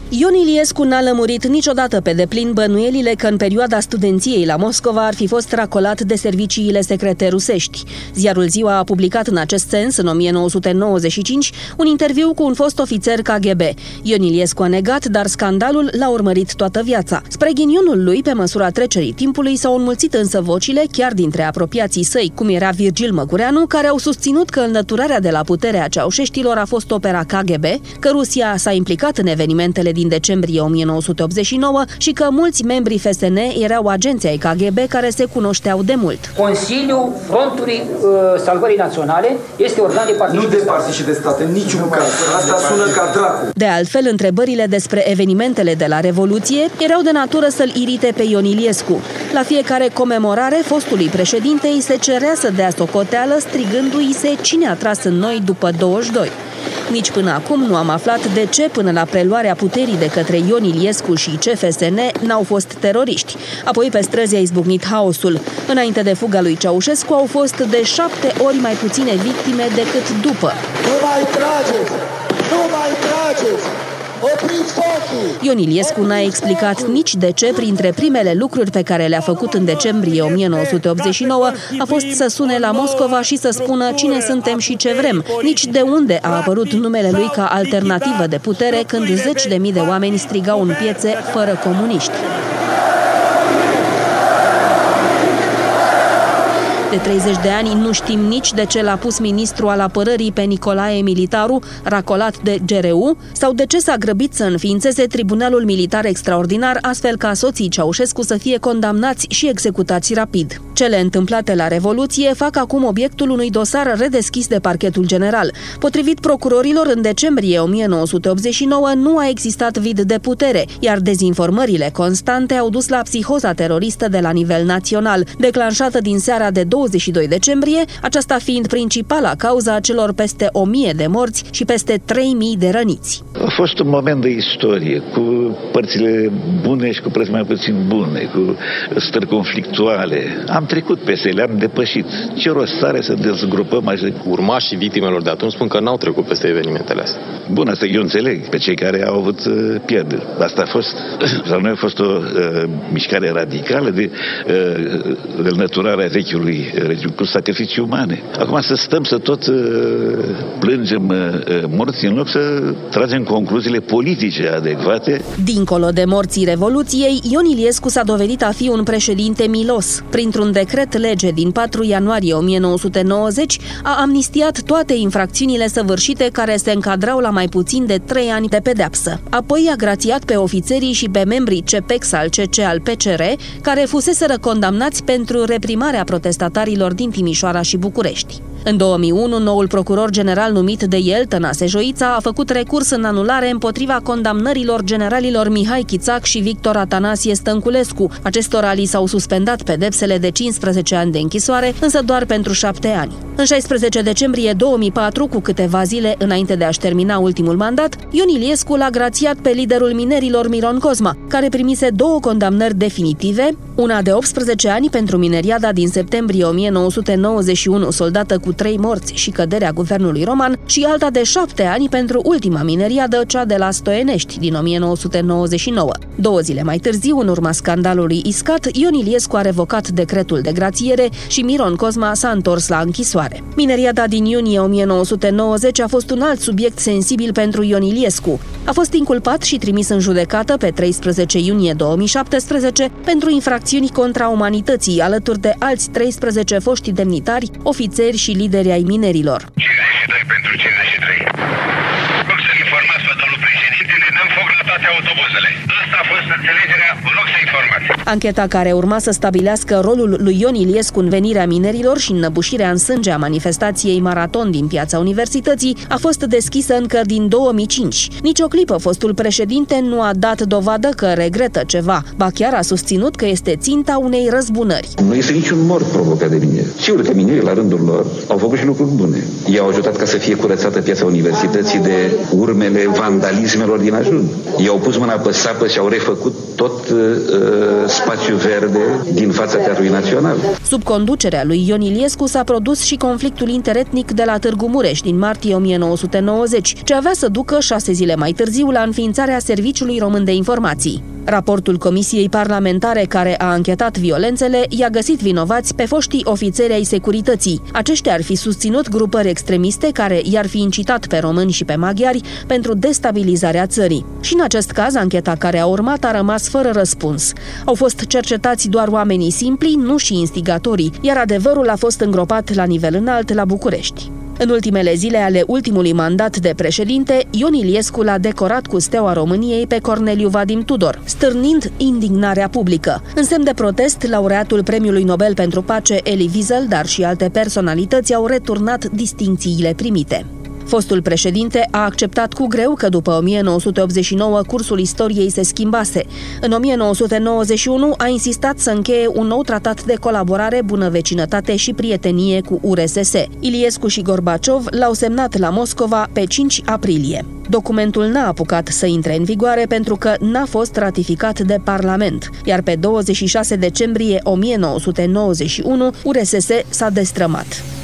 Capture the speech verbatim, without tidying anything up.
Ion Iliescu n-a lămurit niciodată pe deplin bănuielile că în perioada studenției la Moscova ar fi fost racolat de serviciile secrete rusești. Ziarul Ziua a publicat în acest sens, în o mie nouă sute nouăzeci și cinci, un interviu cu un fost ofițer K G B. Ion Iliescu a negat, dar scandalul l-a urmărit toată viața. Spre ghinionul lui, pe măsura trecerii timpului, s-au înmulțit însă vocile, chiar dintre apropiații săi, cum era Virgil Măgureanu, care au susținut că înlăturarea de la putere a ceaușeștilor a fost opera K G B, că Rusia s-a implicat în evenimentele din decembrie o mie nouă sute optzeci și nouă și că mulți membri F S N erau agenții ai K G B care se cunoșteau de mult. Consiliul Frontului uh, Salvării Naționale este organ de partid. Nu de partid și de stat, în niciun caz. Asta sună ca dracu. De altfel, întrebările despre evenimentele de la Revoluție erau de natură să-l irite pe Ion Iliescu. La fiecare comemorare, fostului președinte îi se cerea să dea socoteală, strigându-i se cine a tras în noi după douăzeci și doi. Nici până acum nu am aflat de ce, până la preluarea puterii de către Ion Iliescu și C F S N, n-au fost teroriști. Apoi pe străzi a izbucnit haosul. Înainte de fuga lui Ceaușescu au fost de șapte ori mai puține victime decât după. Nu mai trageți! Nu mai trageți! Opriți focul! Ion Iliescu n-a explicat nici de ce, printre primele lucruri pe care le-a făcut în decembrie o mie nouă sute optzeci și nouă a fost să sune la Moscova și să spună cine suntem și ce vrem, nici de unde a apărut numele lui ca alternativă de putere când zeci de mii de oameni strigau în piețe fără comuniști. De treizeci de ani nu știm nici de ce l-a pus ministru al apărării pe Nicolae Militaru, racolat de G R U, sau de ce s-a grăbit să înființeze Tribunalul Militar Extraordinar, astfel ca soții Ceaușescu să fie condamnați și executați rapid. Cele întâmplate la Revoluție fac acum obiectul unui dosar redeschis de Parchetul General. Potrivit procurorilor, în decembrie o mie nouă sute optzeci și nouă nu a existat vid de putere, iar dezinformările constante au dus la psihoza teroristă de la nivel național, declanșată din seara de douăzeci și doi decembrie, aceasta fiind principala cauza celor peste o mie de morți și peste trei mii de răniți. A fost un moment de istorie, cu părțile bune și cu părți mai puțin bune, cu stări conflictuale. Am trecut peste ele, am depășit. Ce rost are să dezgrupăm așa? Urmașii victimelor de atunci spun că n-au trecut peste evenimentele astea. Bun, asta eu înțeleg pe cei care au avut uh, pierderi. Asta a fost, sau nu a fost o uh, mișcare radicală de uh, înlăturarea vechiului regim cu sacrificii umane. Acum să stăm să tot uh, plângem uh, morții în loc să tragem concluziile politice adecvate. Dincolo de morții Revoluției, Ion Iliescu s-a dovedit a fi un președinte milos. Printr-un decret lege din patru ianuarie o mie nouă sute nouăzeci a amnistiat toate infracțiunile săvârșite care se încadrau la mai puțin de trei ani de pedeapsă. Apoi a grațiat pe ofițerii și pe membrii C P E X al C C al P C R, care fuseseră condamnați pentru reprimarea protestatarilor din Timișoara și București. În două mii unu, noul procuror general numit de el, Tănase Joița, a făcut recurs în anulare împotriva condamnărilor generalilor Mihai Chițac și Victor Atanasie Stănculescu. Acestora li s-au suspendat pedepsele de cincisprezece ani de închisoare, însă doar pentru șapte ani. În șaisprezece decembrie două mii patru, cu câteva zile înainte de a-și termina ultimul mandat, Ion Iliescu l-a grațiat pe liderul minerilor Miron Cosma, care primise două condamnări definitive, una de optsprezece ani pentru mineriada din septembrie o mie nouă sute nouăzeci și unu, soldată cu trei morți și căderea guvernului roman, și alta de șapte ani pentru ultima mineriadă, cea de la Stoienești, din o mie nouă sute nouăzeci și nouă. Două zile mai târziu, în urma scandalului Iscat, Ion Iliescu a revocat decretul de grațiere și Miron Cosma s-a întors la închisoare. Mineriada din iunie o mie nouă sute nouăzeci a fost un alt subiect sensibil pentru Ion Iliescu. A fost inculpat și trimis în judecată pe treisprezece iunie două mii șaptesprezece pentru infracțiuni contra umanității, alături de alți treisprezece foști demnitari, ofițeri și lideri ai minerilor. cincizeci și doi pentru cincizeci și trei. Rog să-l informați pe domnul președinte, ne dăm foc la toate autobuzele. Asta a fost înțelegerea, vă rog să informați. Ancheta care urma să stabilească rolul lui Ion Iliescu în venirea minerilor și înnăbușirea în sânge a manifestației Maraton din Piața Universității a fost deschisă încă din două mii cinci. Nici o clipă fostul președinte nu a dat dovadă că regretă ceva, ba chiar a susținut că este ținta unei răzbunări. Nu este niciun mort provocat de mineri. Sigur că minerii, la rândul lor, au făcut și lucruri bune. Ei au ajutat ca să fie curățată Piața Universității de urmele vandalismelor din ajun. Ei au pus mâna pe sapă și au au refăcut tot uh, spațiul verde din fața Teatrului Național. Sub conducerea lui Ion Iliescu s-a produs și conflictul interetnic de la Târgu Mureș din martie o mie nouă sute nouăzeci, ce avea să ducă șase zile mai târziu la înființarea Serviciului Român de Informații. Raportul Comisiei Parlamentare care a anchetat violențele i-a găsit vinovați pe foștii ofițeri ai securității. Aceștia ar fi susținut grupări extremiste care i-ar fi incitat pe români și pe maghiari pentru destabilizarea țării. Și în acest caz, ancheta care a urmat a rămas fără răspuns. Au fost cercetați doar oamenii simpli, nu și instigatorii, iar adevărul a fost îngropat la nivel înalt la București. În ultimele zile ale ultimului mandat de președinte, Ion Iliescu l-a decorat cu Steaua României pe Corneliu Vadim Tudor, stârnind indignarea publică. În semn de protest, laureatul Premiului Nobel pentru Pace Elie Wiesel, dar și alte personalități au returnat distincțiile primite. Fostul președinte a acceptat cu greu că după o mie nouă sute optzeci și nouă cursul istoriei se schimbase. În o mie nouă sute nouăzeci și unu a insistat să încheie un nou tratat de colaborare, bună vecinătate și prietenie cu U R S S. Iliescu și Gorbaciov l-au semnat la Moscova pe cinci aprilie. Documentul n-a apucat să intre în vigoare pentru că n-a fost ratificat de Parlament, iar pe douăzeci și șase decembrie o mie nouă sute nouăzeci și unu U R S S s-a destrămat.